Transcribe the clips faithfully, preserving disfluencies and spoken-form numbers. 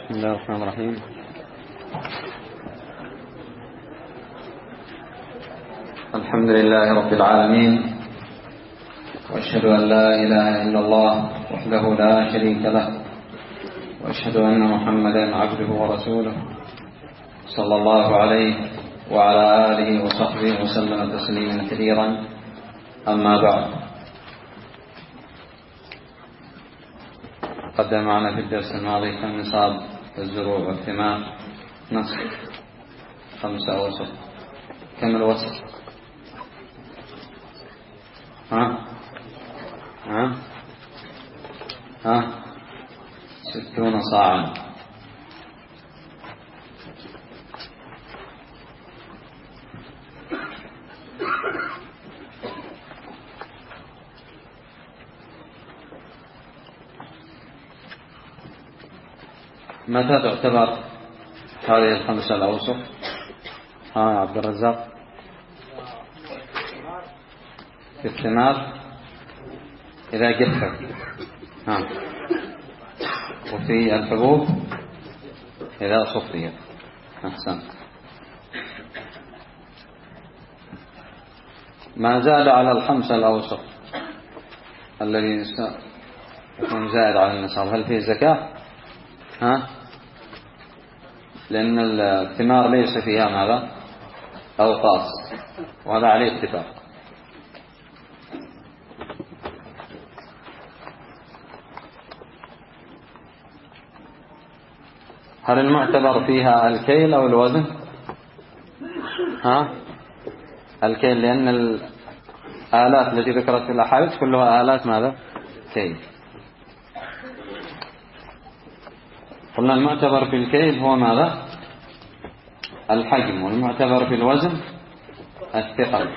بسم الله الرحمن الرحيم. الحمد لله رب العالمين، وأشهد أن لا إله إلا الله وحده لا شريك له، وأشهد أن محمدا عبده ورسوله صلى الله عليه وعلى آله وصحبه وسلم تسليما كثيرا. أما بعد، قدم معنا في الدرس الماضي كم نصاب الزروع والثمار؟ نصف، خمسة وسط. كم الوسط؟ ها ها ها ستون صاعا. متى تعتبر هذه الخمسة الأوسط؟ ها يا عبد الرزاق. في الثمار إذا جفت، ها، وفي الحبوب إذا صفيت. أحسن. ما زاد على الخمسة الأوسط الذي يكون زائد على النصاب، هل فيه زكاة؟ ها؟ لأن الثمار ليس فيها ماذا؟ أوقاص، وهذا عليه اتفاق. هل المعتبر فيها الكيل أو الوزن؟ ها؟ الكيل، لأن الآلات التي ذكرت في الأحاديث كلها آلات ماذا؟ كيل. قلنا المعتبر في الكيل هو ماذا؟ الحجم، والمعتبر في الوزن الثقل.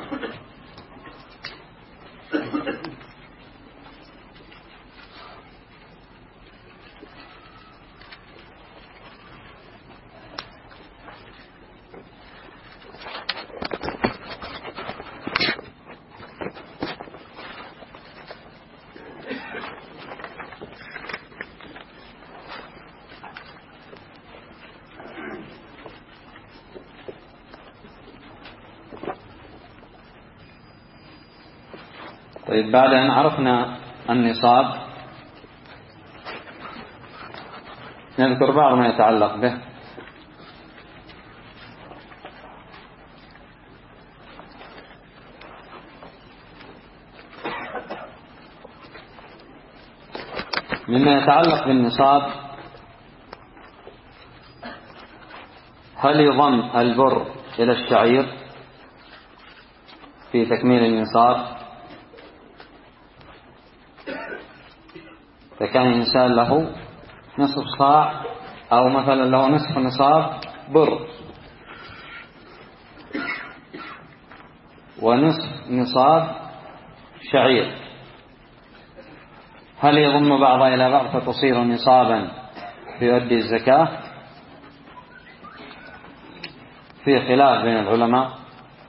طيب، بعد أن عرفنا النصاب نذكر بعض ما يتعلق به. مما يتعلق بالنصاب، هل يضم البر إلى الشعير في تكميل النصاب؟ فكان إنسان له نصف صاع أو مثلا له نصف نصاب بر ونصف نصاب شعير، هل يضم بعضها إلى بعض فتصير نصابا فيؤدي الزكاة؟ في خلاف بين العلماء.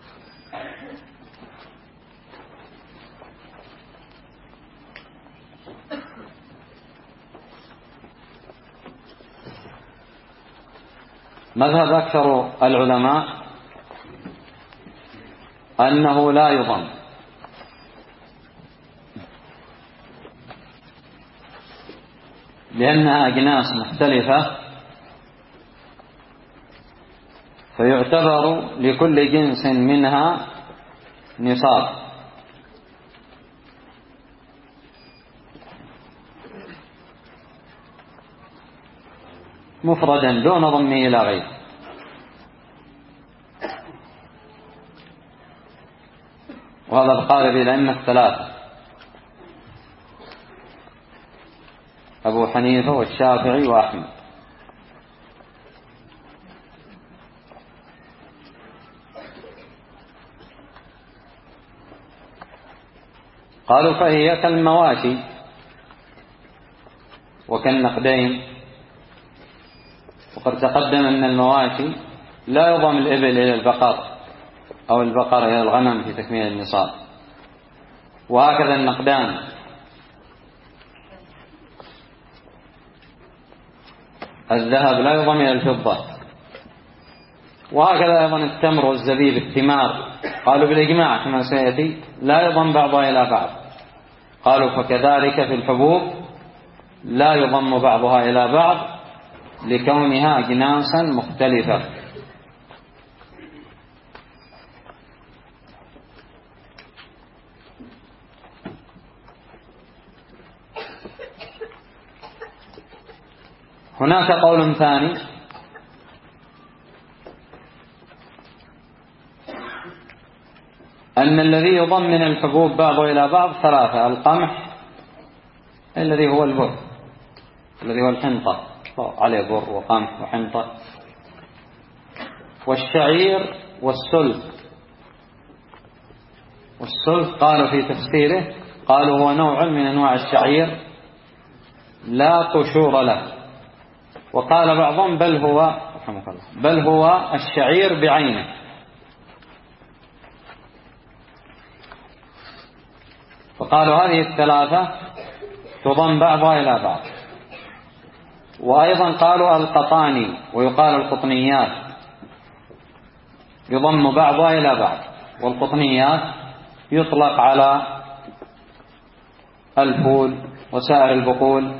مذهب أكثر العلماء أنه لا يضم، لأنها أجناس مختلفة، فيعتبر لكل جنس منها نصاب، مفردا دون ضمه إلى غيره. وهذا القال به الأئمة الثلاثة، أبو حنيفة والشافعي وأحمد. قالوا فهي كالمواشي وكالنقدين، وقد تقدم أن المواشي لا يضم الإبل إلى البقر أو البقر إلى الغنم في تكميل النصاب، وهكذا النقدان. الذهب لا يضم إلى الفضة. وهكذا أيضا التمر والزبيب الثمار قالوا بالإجماع كما سيأتي لا يضم بعضها إلى بعض. قالوا فكذلك في الحبوب لا يضم بعضها إلى بعض لكونها أجناسا مختلفة. هناك قول ثاني أن الذي يضم من الحبوب بعضه إلى بعض ثلاثة: القمح الذي هو البر الذي هو الحنطة عليه بر وقمح وحنطة، والشعير والسلف. والسلف قالوا في تفسيره قالوا هو نوع من أنواع الشعير لا قشور له. وقال بعضهم بل هو بل هو الشعير بعينه. فقالوا هذه الثلاثة تضم بعضها إلى بعض. وأيضا قالوا القطاني ويقال القطنيات يضم بعضها إلى بعض. والقطنيات يطلق على الفول وسائر البقول،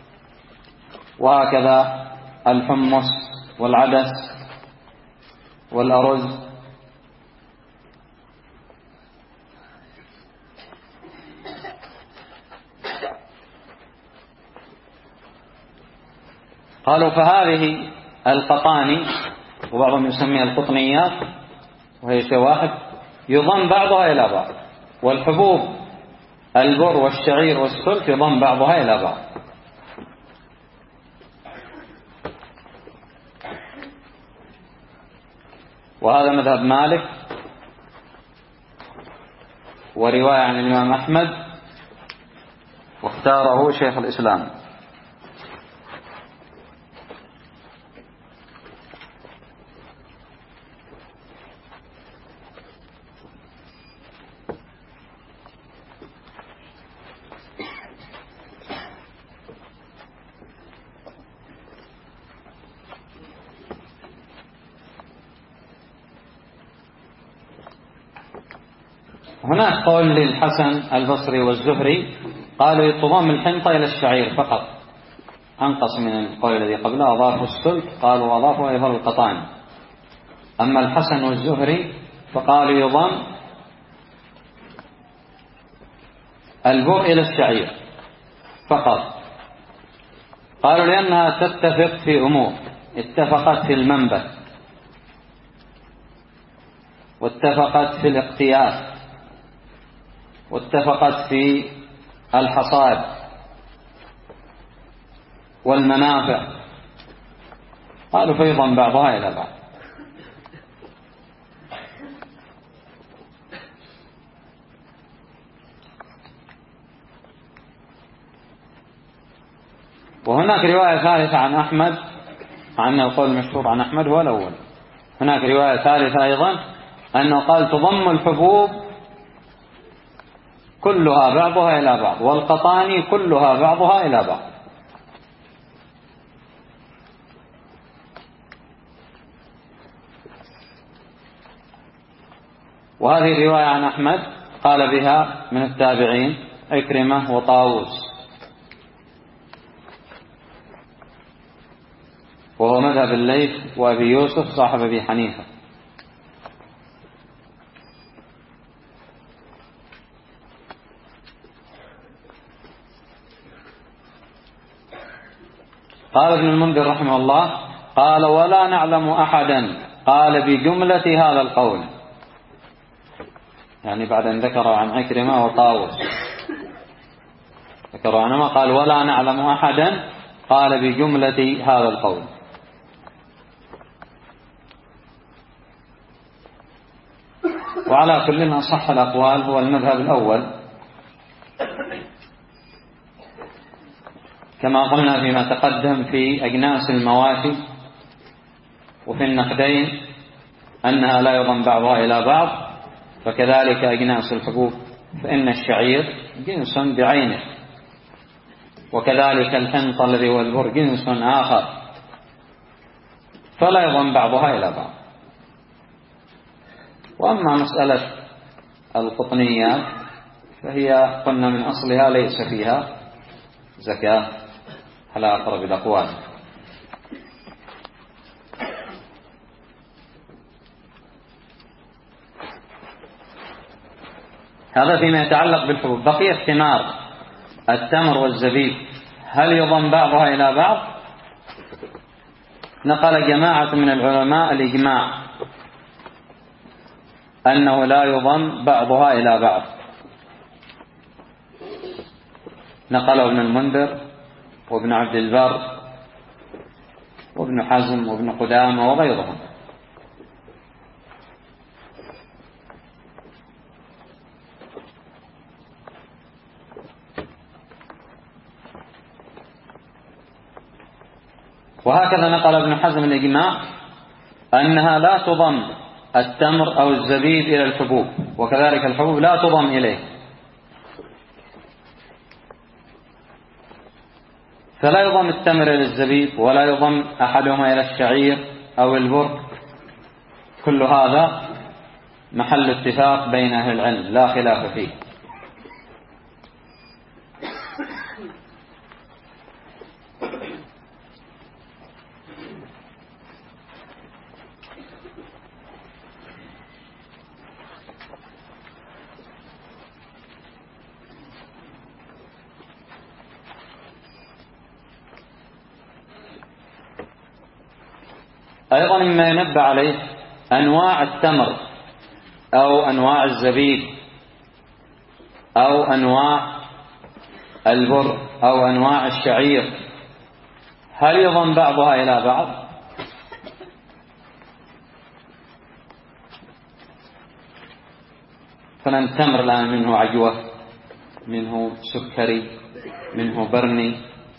وهكذا الحمص والعدس والأرز. قالوا فهذه القطاني وبعضهم يسميها القطنيات وهي شيء واحد يضم بعضها إلى بعض. والحبوب البر والشعير والسلف يضم بعضها إلى بعض. وهذا مذهب مالك ورواية عن الإمام أحمد، واختاره شيخ الإسلام. هناك قول للحسن البصري والزهري قالوا تضم الحنطة إلى الشعير فقط، أنقص من القول الذي قبله أضافوا السلف قالوا أضافوا أيضا القطان. أما الحسن والزهري فقالوا يضم البر إلى الشعير فقط. قالوا لأنها تتفق في أمور: اتفقت في المنبت، واتفقت في الاقتياس، واتفقت في الحصاد والمنافع. قالوا فيضم بعضها إلى بعض. وهناك رواية ثالثة عن أحمد، عن القول المشهور عن أحمد هو الأول. هناك رواية ثالثة أيضا أنه قال تضم الحبوب كلها بعضها إلى بعض، والقطاني كلها بعضها إلى بعض. وهذه رواية عن أحمد قال بها من التابعين عكرمة وطاووس، وهو مذهب الليث وأبي يوسف صاحب أبي حنيفة. قال ابن المنذر رحمه الله قال ولا نعلم أحدا قال بجملة هذا القول، يعني بعد أن ذكر عن عكرمة وطاووس ذكر عنهما قال ولا نعلم أحدا قال بجملة هذا القول. وعلى كل أصح الأقوال هو المذهب الأول، كما قلنا فيما تقدم في أجناس المواشي وفي النقدين أنها لا يضم بعضها إلى بعض، فكذلك أجناس الحبوب فإن الشعير جنس بعينه، وكذلك الحنطة الذي هو البر جنس آخر فلا يضم بعضها إلى بعض. وأما مسألة القطنيات فهي قلنا من أصلها ليس فيها زكاة على أقرب الأقوال. هذا فيما يتعلق بالحبوب. بقي الثمار التمر والزبيب هل يضم بعضها إلى بعض؟ نقل جماعة من العلماء الإجماع أنه لا يضم بعضها إلى بعض. نقل ابن المنذر وابن عبد البر وابن حزم وابن قدامة وغيرهم. وهكذا نقل ابن حزم الإجماع أنها لا تضم التمر أو الزبيب إلى الحبوب، وكذلك الحبوب لا تضم إليه. فلا يضم التمر إلى الزبيب ولا يضم أحدهما إلى الشعير أو البر. كل هذا محل اتفاق بين أهل العلم لا خلاف فيه. أيضا مما ينبه عليه أنواع التمر أو أنواع الزبيب أو أنواع البر أو أنواع الشعير، هل يضم بعضها إلى بعض؟ فالتمر الآن منه عجوة، منه سكري، منه برني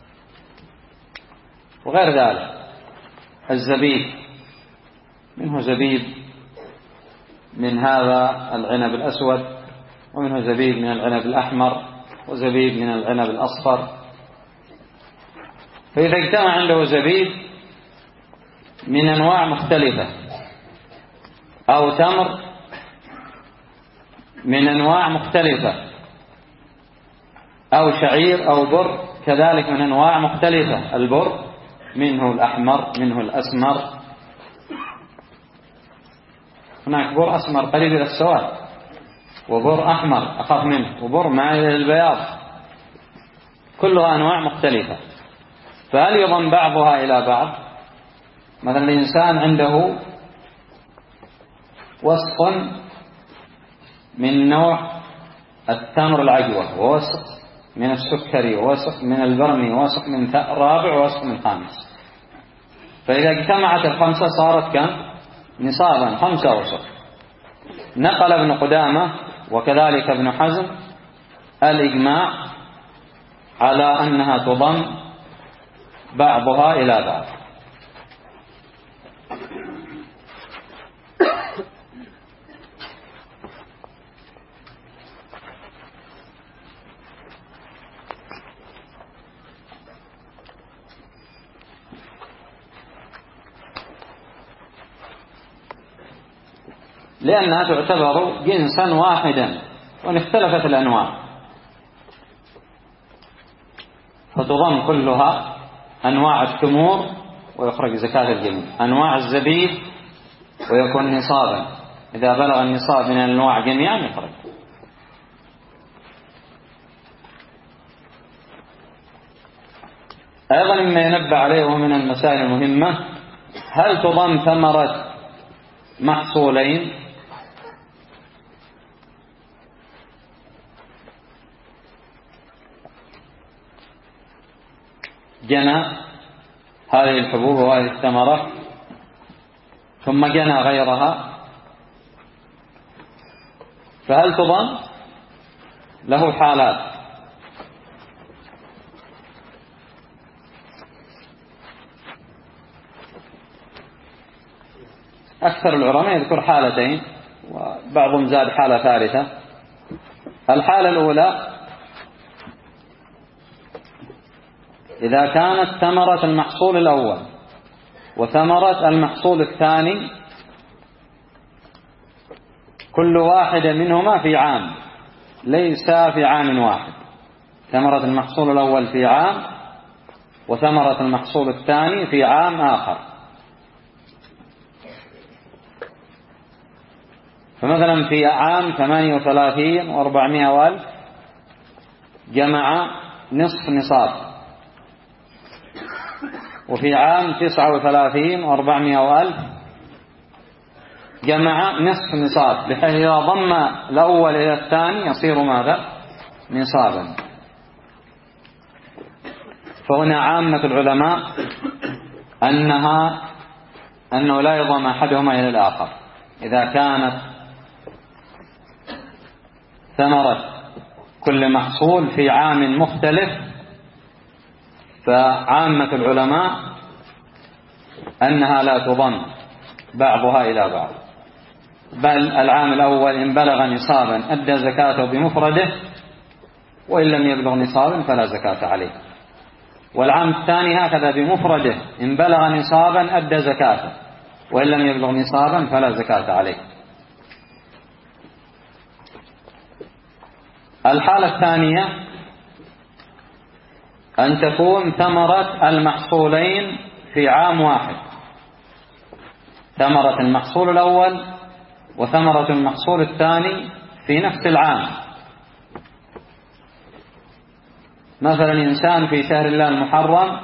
وغير ذلك. الزبيب منه زبيب من هذا العنب الأسود، ومنه زبيب من العنب الأحمر، وزبيب من العنب الأصفر. فإذا اجتمع عنده زبيب من أنواع مختلفة أو تمر من أنواع مختلفة أو شعير أو بر كذلك من أنواع مختلفة، البر منه الأحمر منه الأسمر، هناك بر أسمر قريب إلى السواد، وبر أحمر أخف منه، وبر مائل إلى البياض، كلها أنواع مختلفة. فهل يضم بعضها إلى بعض؟ مثلا الإنسان عنده وسق من نوع التمر العجوة، ووسق من السكري، ووسق من البرمي، ووسق من رابع، ووسق من خامس. فإذا اجتمعت الخمسة صارت كم؟ نصابا، خمسة وسق. نقل ابن قدامة وكذلك ابن حزم الإجماع على أنها تضم بعضها إلى بعض. لأنها تعتبر جنسا واحدا وإن اختلفت الأنواع، فتضم كلها أنواع التمور ويخرج زكاة الجميع، أنواع الزبيب ويكون نصابا، إذا بلغ النصاب من الأنواع جميعا يخرج. أيضا مما ينبه عليه ومن المسائل المهمة، هل تضم ثمرة محصولين؟ جنى هذه الحبوب وهذه الثمرة ثم جنى غيرها، فهل تضم؟ له حالات. أكثر العلماء يذكر حالتين وبعضهم زاد حالة ثالثة. الحالة الأولى إذا كانت ثمرة المحصول الأول وثمرة المحصول الثاني كل واحد منهما في عام، ليس في عام واحد. ثمرة المحصول الأول في عام، وثمرة المحصول الثاني في عام آخر. فمثلا في عام ثمانية وثلاثين وأربعمائة وألف جمع نصف نصاب، وفي عام تسعة وثلاثين وأربعمائة وألف جمع نصف نصاب، بحيث إذا ضم الأول إلى الثاني يصير ماذا؟ نصابا. فهنا عامة العلماء أنها أنه لا يضم أحدهما إلى الآخر. إذا كانت ثمرة كل محصول في عام مختلف، فعامة العلماء أنها لا تضم بعضها إلى بعض، بل العام الأول إن بلغ نصابا أدى زكاته بمفرده، وإن لم يبلغ نصابا فلا زكاة عليه. والعام الثاني هكذا بمفرده، إن بلغ نصابا أدى زكاته، وإن لم يبلغ نصابا فلا زكاة عليه. الحالة الثانية أن تكون ثمرة المحصولين في عام واحد، ثمرة المحصول الأول وثمرة المحصول الثاني في نفس العام. مثلا إنسان في شهر الله المحرم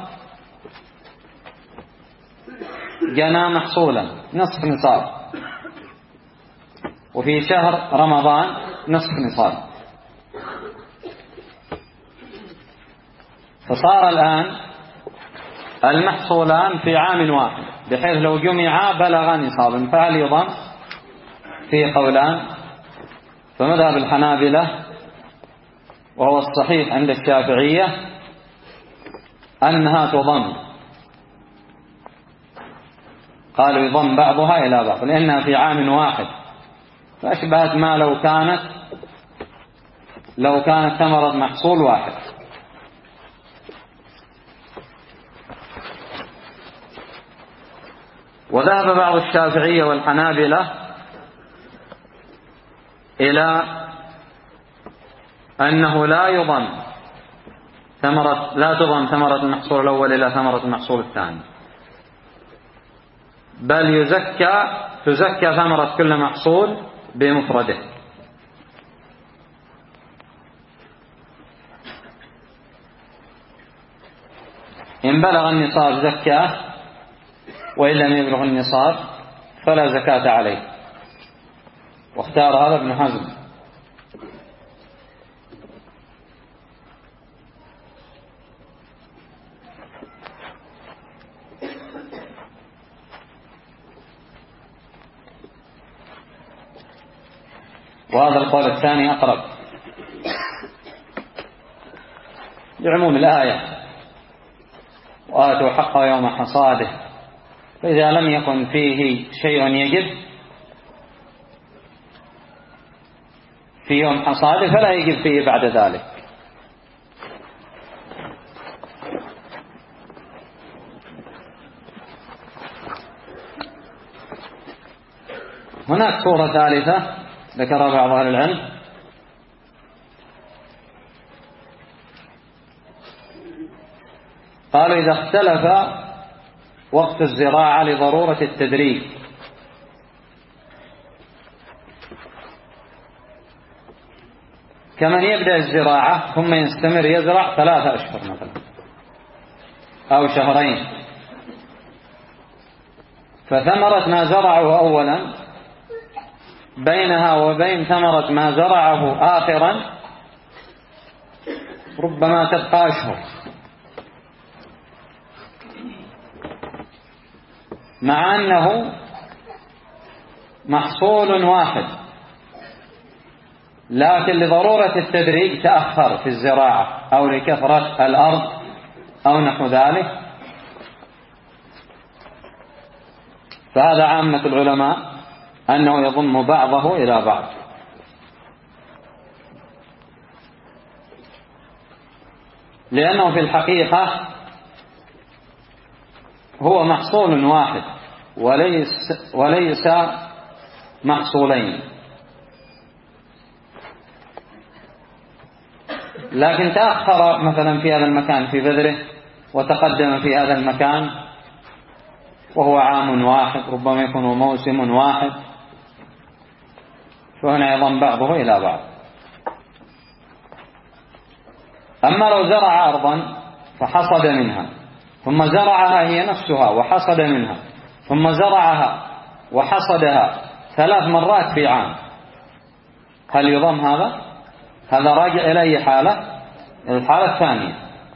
جنى محصولا نصف نصاب، وفي شهر رمضان نصف نصاب، فصار الآن المحصولان في عام واحد، بحيث لو جمعا بلغ نصابا. فهل يضم؟ في قولان. فمذهب الحنابلة وهو الصحيح عند الشافعية أنها تضم، قالوا يضم بعضها إلى بعض لأنها في عام واحد، فأشبهت ما لو كانت لو كانت ثمرة محصول واحد. وذهب بعض الشافعية والحنابلة إلى أنه لا يضم ثمرة لا تضم ثمرة المحصول الأول إلى ثمرة المحصول الثاني، بل يزكى تزكى ثمرة كل محصول بمفرده. إن بلغ النصاب زكاه، وإن لم يبلغ النصاب فلا زكاة عليه. واختار هذا ابن حزم. وهذا القول الثاني أقرب لعموم الآية: وآتوا حقه يوم حصاده. فإذا لم يكن فيه شيء يجب في يوم حصاده فلا يجب فيه بعد ذلك. هناك صورة ثالثة ذكرها بعض أهل العلم، قالوا إذا اختلف وقت الزراعة لضرورة التدريج، كمن يبدأ الزراعة ثم يستمر يزرع ثلاثة أشهر مثلا أو شهرين، فثمرة ما زرعه أولا بينها وبين ثمرة ما زرعه آخرا ربما تبقى أشهر، مع أنه محصول واحد، لكن لضرورة التدريج تأخر في الزراعة أو لكثرة الأرض أو نحو ذلك. فهذا عامة العلماء أنه يضم بعضه إلى بعض. لأنه في الحقيقة هو محصول واحد وليس, وليس محصولين، لكن تأخر مثلا في هذا المكان في بذره وتقدم في هذا المكان وهو عام واحد، ربما يكون موسم واحد، فهنا يضم بعضه إلى بعض. أما لو زرع أرضا فحصد منها ثم زرعها هي نفسها وحصد منها ثم زرعها وحصدها ثلاث مرات في عام، هل يضم هذا؟ هذا راجع إلى أي حالة؟ الحالة الثانية.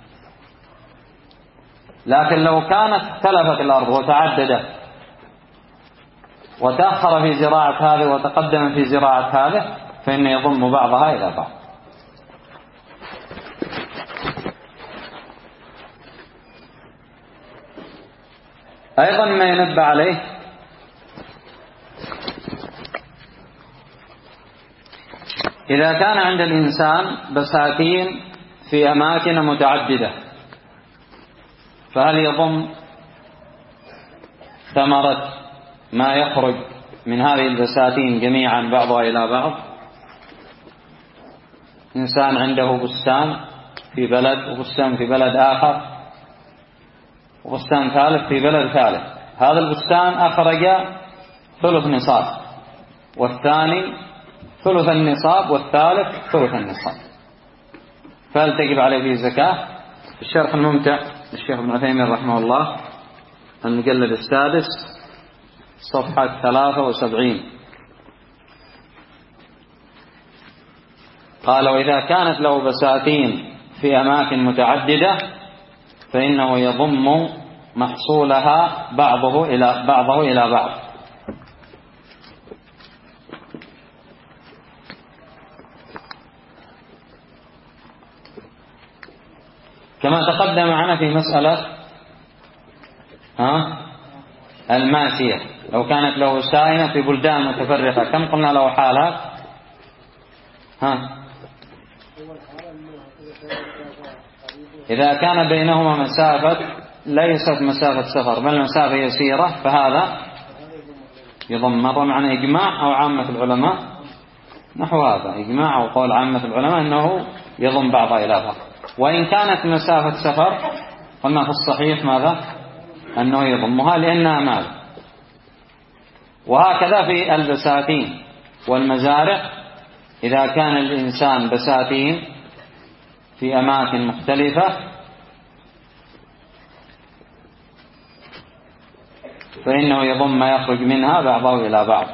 لكن لو كانت اختلفت الأرض وتعددت وتأخر في زراعة هذه وتقدم في زراعة هذه فإن يضم بعضها إلى بعض. أيضا ما ينبه عليه إذا كان عند الإنسان بساتين في أماكن متعددة فهل يضم ثمرة ما يخرج من هذه البساتين جميعا بعضها إلى بعض؟ إنسان عنده بستان في بلد وبستان في بلد آخر وبستان ثالث في بلد ثالث، هذا البستان أخرج ثلث نصاب والثاني ثلث النصاب والثالث ثلث النصاب، فهل تجب عليه فيه زكاة؟ الشرح الممتع للشيخ ابن عثيمين رحمه الله المجلد السادس صفحة ثلاثة وسبعين قال: وإذا كانت له بساتين في أماكن متعددة فإنه يضم محصولها بعضه إلى بعضه إلى بعض. كما تقدم معنا في مسألة ها الماسية، لو كانت له سائمة في بلدان متفرقة كم قلنا له حالات؟ ها إذا كان بينهما مسافة ليست مسافة سفر بل مسافة يسيرة فهذا يضم. مر معنا إجماع أو عامة العلماء نحو هذا، إجماع أو قول عامة العلماء أنه يضم بعضها إلى بعض. وإن كانت مسافة سفر قلنا في الصحيح ماذا؟ أنه يضمها لأنها مال. وهكذا في البساتين والمزارع، إذا كان الإنسان بساتين في أماكن مختلفة فإنه يضم ما يخرج منها بعضه إلى بعض.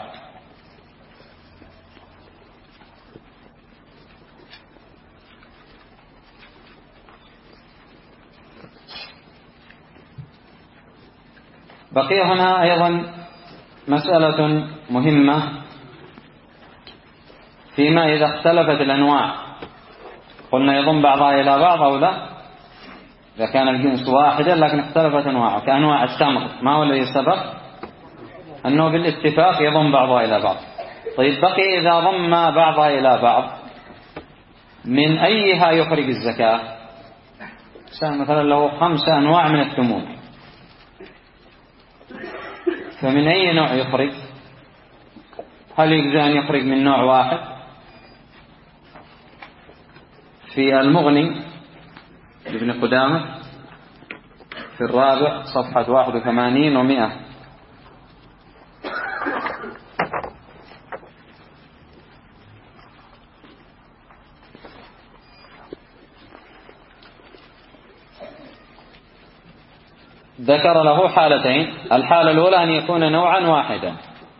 بقي هنا أيضا مسألة مهمة فيما إذا اختلفت الأنواع، قلنا يضم بعضها إلى بعض أو لا؟ إذا كان الجنس واحدا لكن اختلفت أنواعه كأنواع التمر، ما هو الذي سبق؟ أنه بالاتفاق يضم بعضها إلى بعض. طيب بقي إذا ضم بعضها إلى بعض من أيها يخرج الزكاة؟ مثلا له خمسة أنواع من الثمور، فمن أي نوع يخرج؟ هل يجوز أن يخرج من نوع واحد؟ في المغني لابن قدامة في الرابع صفحة واحد وثمانين ومئة ذكر له حالتين. الحالة الأولى أن يكون نوعا واحدا،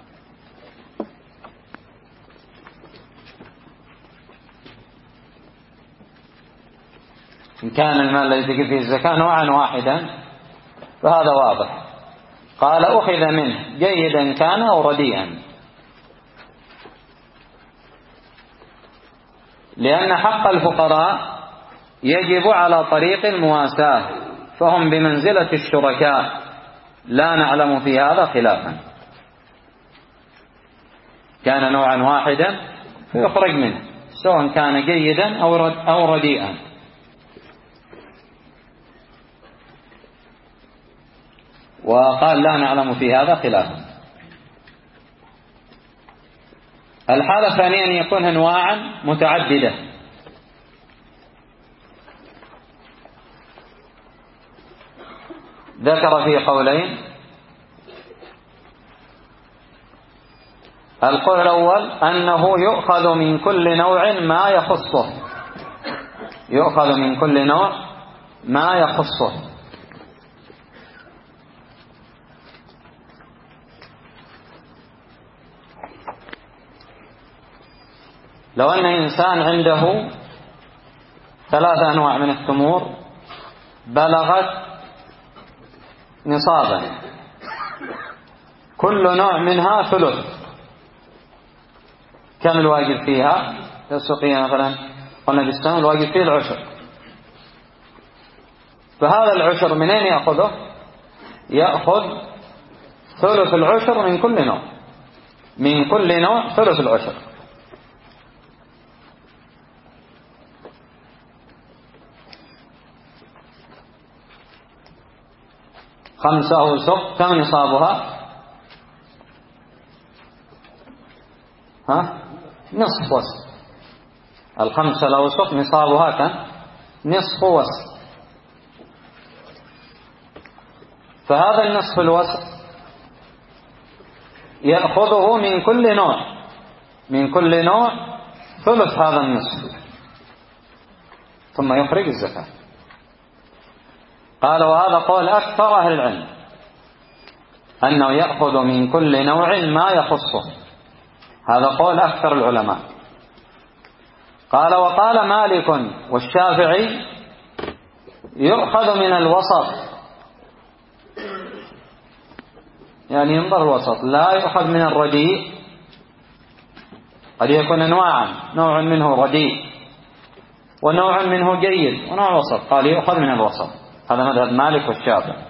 إن كان المال الذي تجب فيه الزكاة نوعا واحدا فهذا واضح. قال: أخذ منه جيدا كان أو رديئا، لأن حق الفقراء يجب على طريق المواساة، فهم بمنزلة الشركاء، لا نعلم في هذا خلافا. كان نوعا واحدا فيخرج منه سواء كان جيدا أو رديئا. وقال لا نعلم في هذا خلافا. الحالة الثانية أن يكون أنواعا متعددة، ذكر في قولين. القول الأول أنه يؤخذ من كل نوع ما يخصه، يؤخذ من كل نوع ما يخصه. لو أن إنسان عنده ثلاثة أنواع من التمور بلغت نصابا، كل نوع منها ثلث، كم الواجب فيها؟ السقية مثلا قلنا بالسنة الواجب فيه العشر، فهذا العشر من أين يأخذه؟ يأخذ ثلث العشر من كل نوع، من كل نوع ثلث العشر. خمسة أوسق كم نصابها؟ ها؟ نصف وسق. الخمسة الأوسق نصابها كم؟ نصف وسق. فهذا النصف الوسق يأخذه من كل نوع، من كل نوع ثلث هذا النصف، ثم يخرج الزكاة. قال وهذا قول أكثر أهل العلم، أنه يأخذ من كل نوع ما يخصه، هذا قول أكثر العلماء. قال وقال مالك والشافعي يؤخذ من الوسط، يعني ينظر الوسط، لا يؤخذ من الرديء، قد يكون أنواعا، نوع منه رديء ونوع منه جيد ونوع وسط، قال يؤخذ من الوسط. هذا مذهب مالك والشافعي.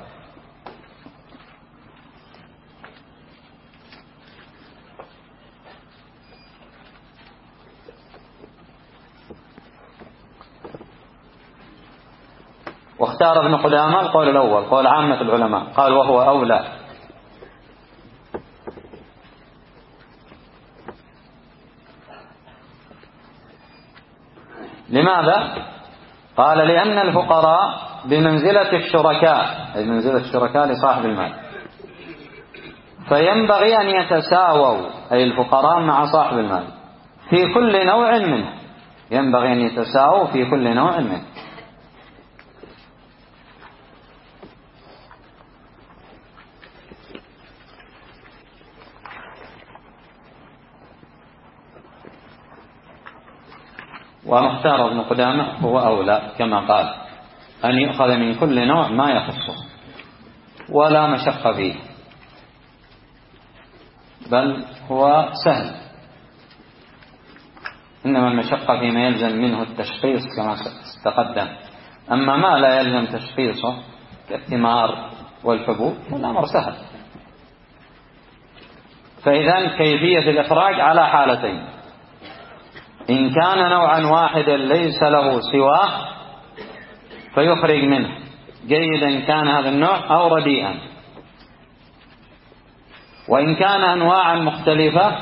واختار ابن قدامة القول الأول، قول عامة العلماء، قال وهو أولى. لماذا؟ قال لأن الفقراء بمنزلة الشركاء، أي منزلة الشركاء لصاحب المال، فينبغي أن يتساووا، أي الفقراء مع صاحب المال في كل نوع منه، ينبغي أن يتساووا في كل نوع منه. ومختار ابن قدامة هو أولى كما قال، أن يؤخذ من كل نوع ما يخصه ولا مشقة فيه، بل هو سهل، إنما المشقة فيما يلزم منه التشخيص كما تقدم، أما ما لا يلزم تشخيصه كالثمار والحبوب فالأمر سهل. فإذا كيفية الإخراج على حالتين، إن كان نوعا واحدا ليس له سواه فيخرج منه جيدا كان هذا النوع أو رديئا، وإن كان أنواعا مختلفة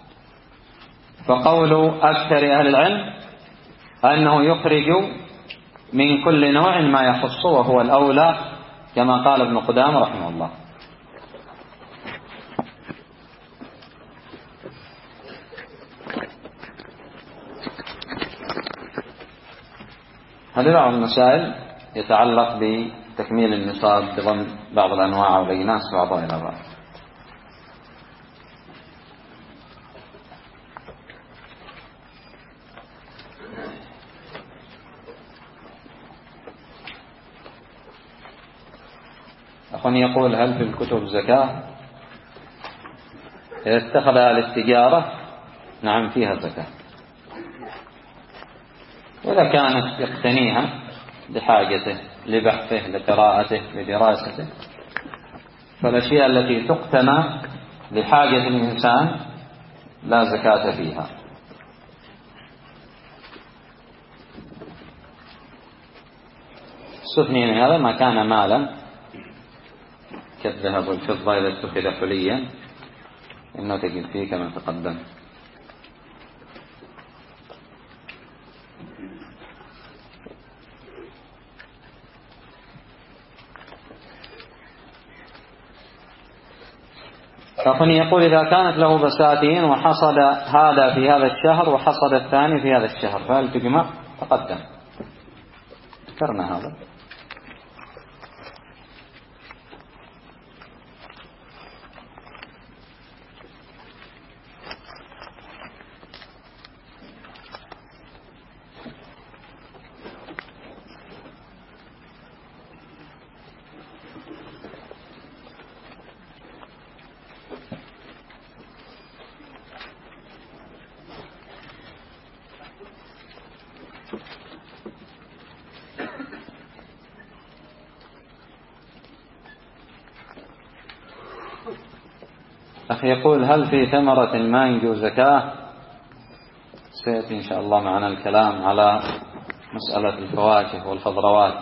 فقول أكثر أهل العلم أنه يخرج من كل نوع ما يخصه، وهو الأولى كما قال ابن قدامة رحمه الله. هذه بعض المسائل يتعلق بتكميل النصاب بضمن بعض الأنواع وبينات بعضها إلى بعض. أخواني يقول هل في الكتب زكاة؟ إذا اتخذها للتجارة نعم فيها زكاة، وإذا كانت يقتنيها لحاجته لبحثه لقراءته لدراسته، فالأشياء التي تقتنى لحاجة الإنسان لا زكاة فيها. استثني من هذا ما كان مالا كالذهب والفضة إذا اتخذ حليا إنه تجد فيه كما تقدم. فأخذ يقول إذا كانت له بساتين وحصد هذا في هذا الشهر وحصد الثاني في هذا الشهر فهل تجمع؟ تقدم ذكرنا هذا. أخي يقول هل في ثمرة المانجو زكاة؟ سيأتي إن شاء الله معنا الكلام على مسألة الفواكه والخضروات.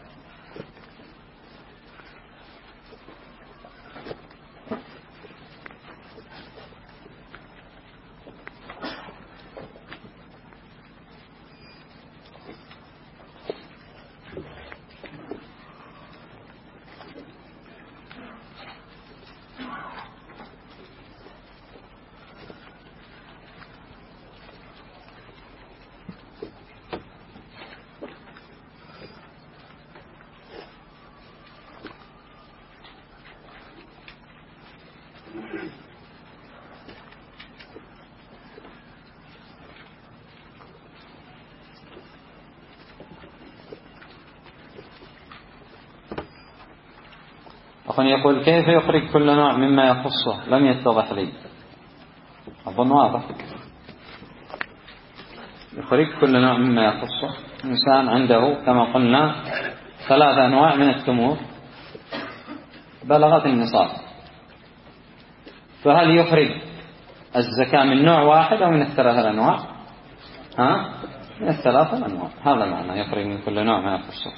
أخي يقول كيف يخرج كل نوع مما يخصه؟ لم يتضح لي، أظن واضح. يخرج كل نوع مما يخصه. الإنسان عنده كما قلنا ثلاثة أنواع من التمور بلغت النصاب، فهل يخرج الزكاة من نوع واحد أو من الثلاثة الأنواع؟ ها؟ من الثلاثة الأنواع، هذا معنى يخرج من كل نوع ما يخصه.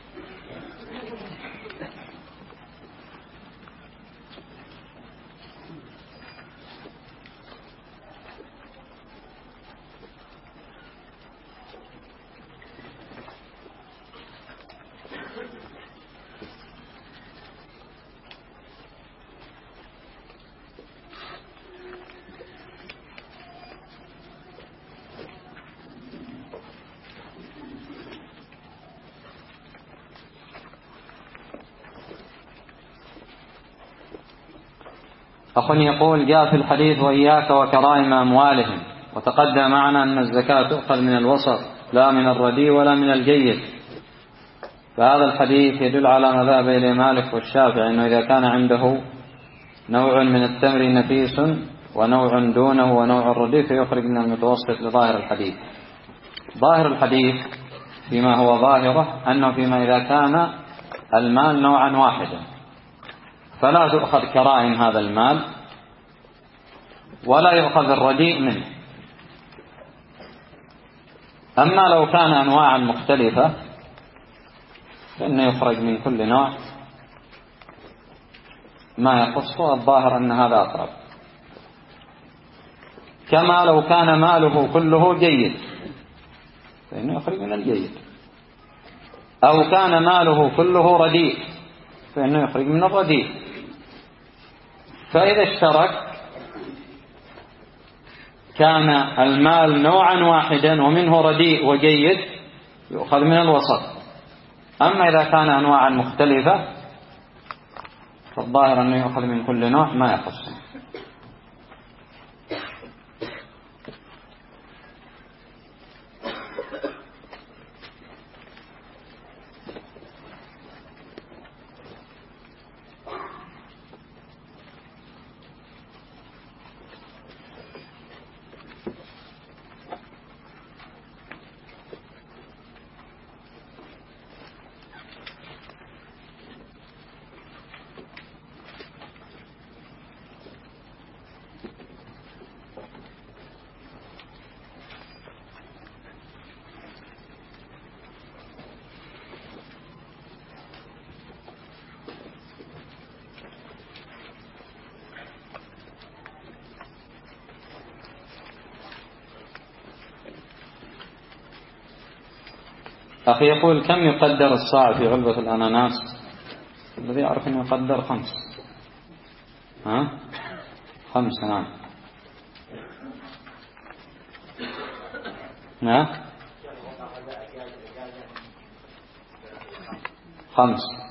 أخ يقول جاء في الحديث وإياك وكرائم أموالهم، وتقدم معنا أن الزكاة تؤخذ من الوسط لا من الرديء ولا من الجيد، فهذا الحديث يدل على مذهب إلى مالك والشافعي أنه إذا كان عنده نوع من التمر نفيس ونوع دونه ونوع الرديء فيخرج من المتوسط لظاهر الحديث. ظاهر الحديث فيما هو ظاهره أنه فيما إذا كان المال نوعا واحدا فلا تؤخذ كرائم هذا المال ولا يؤخذ الرديء منه. أما لو كان أنواعا مختلفة فإنه يخرج من كل نوع ما يخصه، الظاهر أن هذا أقرب. كما لو كان ماله كله جيد فإنه يخرج من الجيد، أو كان ماله كله رديء فإنه يخرج من الرديء. فإذا اشترك كان المال نوعا واحدا ومنه رديء وجيد يؤخذ من الوسط. أما إذا كان أنواعا مختلفة فالظاهر أنه يؤخذ من كل نوع ما يخصه. أخي يقول كم يقدر الصاع في علبة الأناناس؟ الذي يعرف أنه يقدر خمس. ها؟ خمس. نعم. نعم. خمس.